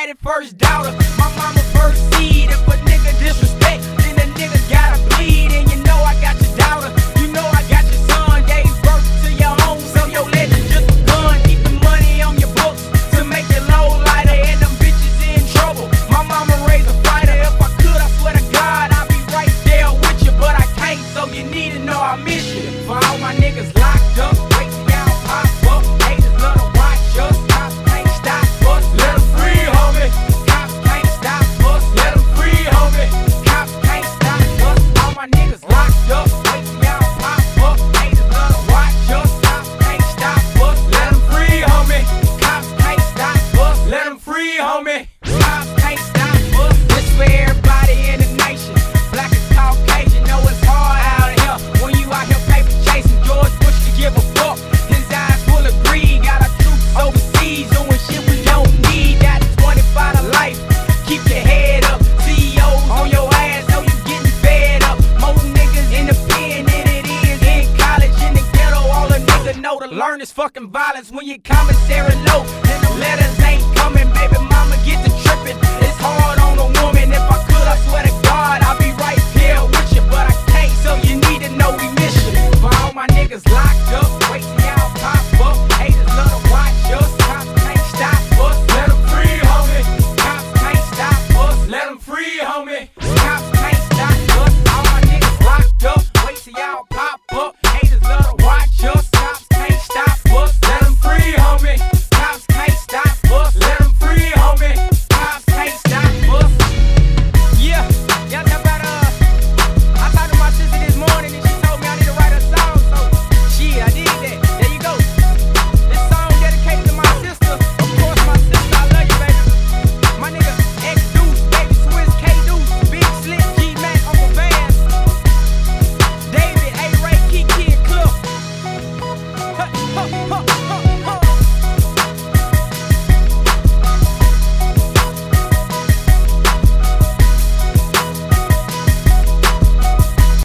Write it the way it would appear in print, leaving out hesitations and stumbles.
daddy first daughter, my mama first seed. If a nigga disrespect, then the nigga gotta bleed. And you know I got your daughter, you know I got your son. Gave birth to your home, so your legend just begun. Keep the money on your books to make your load lighter, and them bitches in trouble. My mama raised a fighter. If I could, I swear to God, I'd be right there with you, but I can't, so you need to know I miss you. For all my niggas locked up, wait till y'all pop up. Haters love to watch us, cops can't stop us. Let them free, homie. Cops can't stop us. Let them free, homie. Cops can't stop us. All my niggas locked up, wait till y'all pop up. Haters love to watch us, cops can't stop us. Let them free, homie. Cops can't stop us. Let them free, homie. Cops can't stop us. This for everybody in the nation. Black and Caucasian, know it's hard out here when you out here paper chasing. George Bush to give a fuck. His eyes full of greed. Got our troops overseas doing shit we don't need. Got 25 to life. Keep your head up. CEOs on your ass, know you getting fed up. More niggas in the pen than it is in college. In the ghetto, all a nigga know to learn is fucking violence when your commissary low. Then the letters